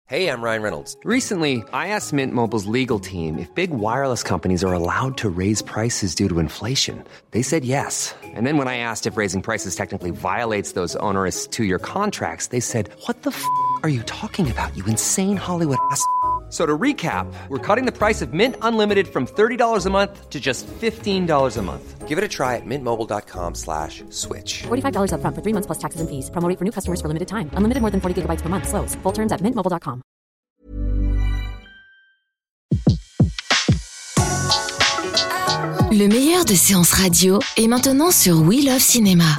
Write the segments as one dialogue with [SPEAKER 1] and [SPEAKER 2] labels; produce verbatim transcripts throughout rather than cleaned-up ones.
[SPEAKER 1] Hey, I'm Ryan Reynolds.
[SPEAKER 2] Recently, I asked Mint Mobile's legal team if big wireless companies are allowed to raise prices due to inflation. They said yes. And then when I asked if raising prices technically violates those onerous two-year contracts, they said, what the f*** are you talking about, you insane Hollywood ass f- So to recap, we're cutting the price of Mint Unlimited from thirty dollars a month to just fifteen dollars a month.
[SPEAKER 1] Give it a try at mintmobile.com slash switch.
[SPEAKER 3] forty-five dollars up front for three months plus taxes and fees. Promo rate for new customers for limited time. Unlimited more than forty gigabytes per month. Slows full terms at mint mobile dot com.
[SPEAKER 4] Le meilleur de séances radio est maintenant sur We Love Cinéma.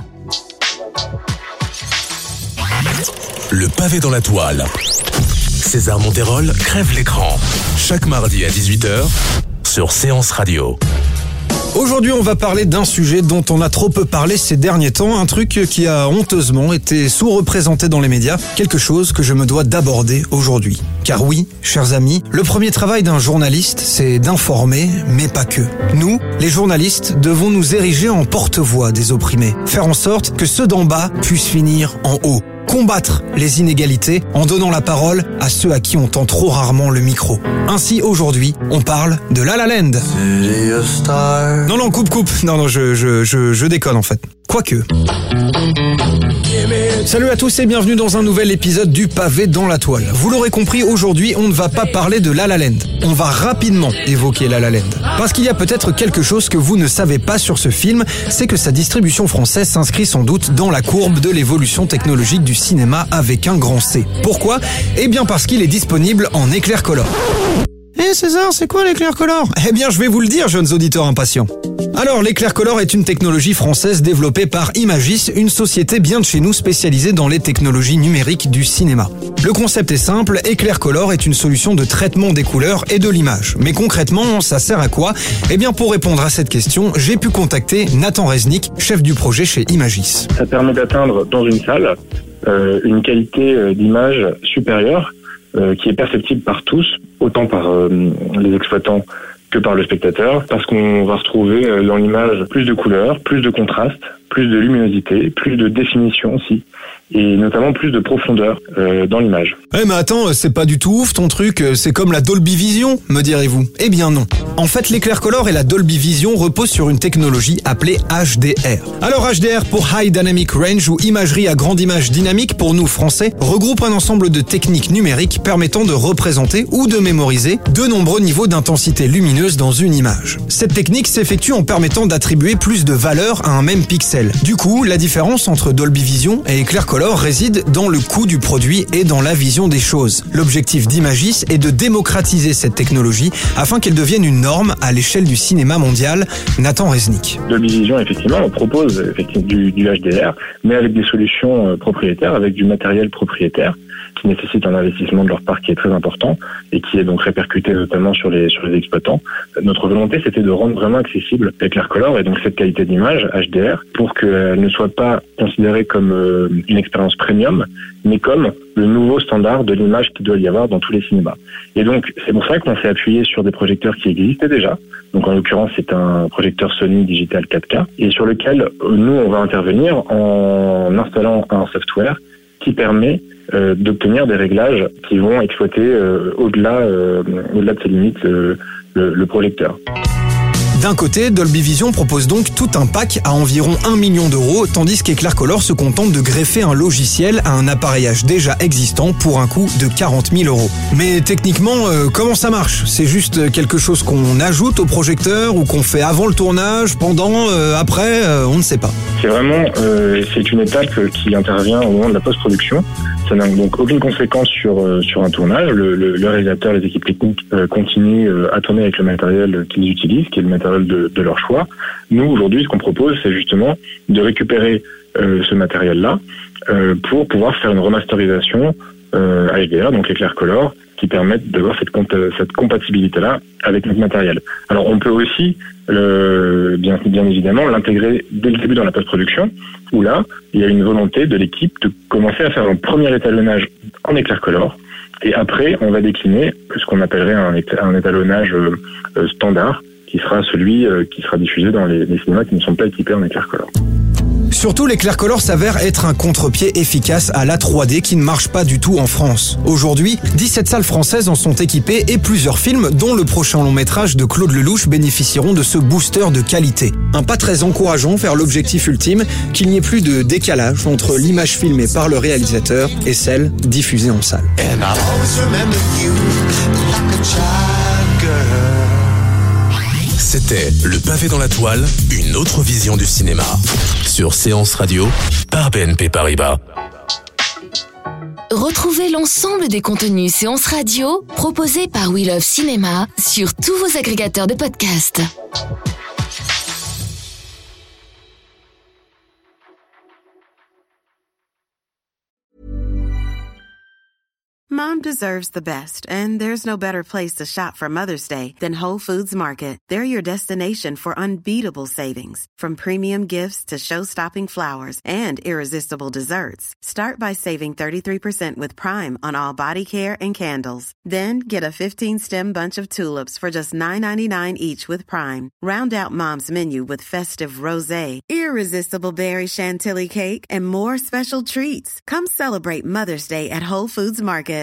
[SPEAKER 5] Le pavé dans la toile. César Monterol crève l'écran. Chaque mardi à dix-huit heures sur Séance Radio.
[SPEAKER 6] Aujourd'hui, on va parler d'un sujet dont on a trop peu parlé ces derniers temps, un truc qui a honteusement été sous-représenté dans les médias, quelque chose que je me dois d'aborder aujourd'hui. Car oui, chers amis, le premier travail d'un journaliste, c'est d'informer, mais pas que. Nous, les journalistes, devons nous ériger en porte-voix des opprimés, faire en sorte que ceux d'en bas puissent finir en haut. Combattre les inégalités en donnant la parole à ceux à qui on tend trop rarement le micro. Ainsi, aujourd'hui, on parle de La La Land. Non, non, coupe, coupe. Non, non, je, je, je, je déconne en fait. Quoique. Salut à tous et bienvenue dans un nouvel épisode du pavé dans la toile. Vous l'aurez compris, aujourd'hui, on ne va pas parler de La La Land. On va rapidement évoquer La La Land. Parce qu'il y a peut-être quelque chose que vous ne savez pas sur ce film, c'est que sa distribution française s'inscrit sans doute dans la courbe de l'évolution technologique du cinéma avec un grand C. Pourquoi ? Eh bien parce qu'il est disponible en éclair color. Eh César, c'est quoi l'éclair color ? Eh bien, je vais vous le dire, jeunes auditeurs impatients. Alors, l'éclair color est une technologie française développée par Imagis, une société bien de chez nous spécialisée dans les technologies numériques du cinéma. Le concept est simple, éclair color est une solution de traitement des couleurs et de l'image. Mais concrètement, ça sert à quoi ? Eh bien, pour répondre à cette question, j'ai pu contacter Nathan Reznik, chef du projet chez Imagis.
[SPEAKER 7] Ça permet d'atteindre dans une salle euh, une qualité euh, d'image supérieure euh, qui est perceptible par tous, autant par euh, les exploitants que par le spectateur, parce qu'on va retrouver dans l'image plus de couleurs, plus de contraste, plus de luminosité, plus de définition aussi, et notamment plus de profondeur euh, dans l'image.
[SPEAKER 6] Eh mais attends, c'est pas du tout ouf ton truc, c'est comme la Dolby Vision, me direz-vous. Eh bien non. En fait, l'éclair color et la Dolby Vision reposent sur une technologie appelée H D R. Alors H D R pour High Dynamic Range ou imagerie à grande image dynamique pour nous français, regroupe un ensemble de techniques numériques permettant de représenter ou de mémoriser de nombreux niveaux d'intensité lumineuse dans une image. Cette technique s'effectue en permettant d'attribuer plus de valeur à un même pixel. Du coup, la différence entre Dolby Vision et éclair color réside dans le coût du produit et dans la vision des choses. L'objectif d'Imagis est de démocratiser cette technologie afin qu'elle devienne une norme à l'échelle du cinéma mondial. Nathan Reznik.
[SPEAKER 7] Dolby Vision, effectivement, on propose effectivement du, du H D R, mais avec des solutions propriétaires, avec du matériel propriétaire, qui nécessite un investissement de leur part qui est très important et qui est donc répercuté notamment sur les sur les exploitants. Notre volonté, c'était de rendre vraiment accessible l'éclair color et donc cette qualité d'image H D R pour qu'elle ne soit pas considérée comme euh, une expérience premium, mais comme le nouveau standard de l'image qu'il doit y avoir dans tous les cinémas. Et donc, c'est pour ça qu'on s'est appuyé sur des projecteurs qui existaient déjà. Donc, en l'occurrence, c'est un projecteur Sony Digital quatre K et sur lequel nous, on va intervenir en installant un software qui permet euh, d'obtenir des réglages qui vont exploiter euh, au-delà, euh, au-delà de ses limites euh, le, le projecteur.
[SPEAKER 6] D'un côté, Dolby Vision propose donc tout un pack à environ un million d'euros, tandis qu'Éclair Color se contente de greffer un logiciel à un appareillage déjà existant pour un coût de quarante mille euros. Mais techniquement, euh, comment ça marche ? C'est juste quelque chose qu'on ajoute au projecteur ou qu'on fait avant le tournage, pendant, euh, après, euh, on ne sait pas.
[SPEAKER 7] C'est vraiment, euh, c'est une étape qui intervient au moment de la post-production. Ça n'a donc aucune conséquence sur euh, sur un tournage. Le, le, le réalisateur, les équipes techniques euh, continuent euh, à tourner avec le matériel qu'ils utilisent, qui est le matériel de, de leur choix. Nous, aujourd'hui, ce qu'on propose, c'est justement de récupérer euh, ce matériel-là euh, pour pouvoir faire une remasterisation euh, H D R, donc éclair color, qui permettent d'avoir cette, comp- cette compatibilité-là avec notre matériel. Alors, on peut aussi, le, bien, bien évidemment, l'intégrer dès le début dans la post-production, où là, il y a une volonté de l'équipe de commencer à faire un premier étalonnage en éclair color, et après, on va décliner ce qu'on appellerait un, un étalonnage euh, standard, qui sera celui euh, qui sera diffusé dans les, les cinémas qui ne sont pas équipés en éclair color.
[SPEAKER 6] Surtout, l'éclair color s'avère être un contre-pied efficace à la trois D qui ne marche pas du tout en France. Aujourd'hui, dix-sept salles françaises en sont équipées et plusieurs films, dont le prochain long métrage de Claude Lelouch, bénéficieront de ce booster de qualité. Un pas très encourageant vers l'objectif ultime, qu'il n'y ait plus de décalage entre l'image filmée par le réalisateur et celle diffusée en salle.
[SPEAKER 5] C'était Le Pavé dans la Toile, une autre vision du cinéma. Sur Séance Radio, par B N P Paribas.
[SPEAKER 4] Retrouvez l'ensemble des contenus Séance Radio proposés par We Love Cinéma sur tous vos agrégateurs de podcasts.
[SPEAKER 8] Mom deserves the best, and there's no better place to shop for Mother's Day than Whole Foods Market. They're your destination for unbeatable savings, from premium gifts to show-stopping flowers and irresistible desserts. Start by saving thirty-three percent with Prime on all body care and candles. Then get a fifteen-stem bunch of tulips for just nine ninety-nine each with Prime. Round out Mom's menu with festive rosé, irresistible berry chantilly cake, and more special treats. Come celebrate Mother's Day at Whole Foods Market.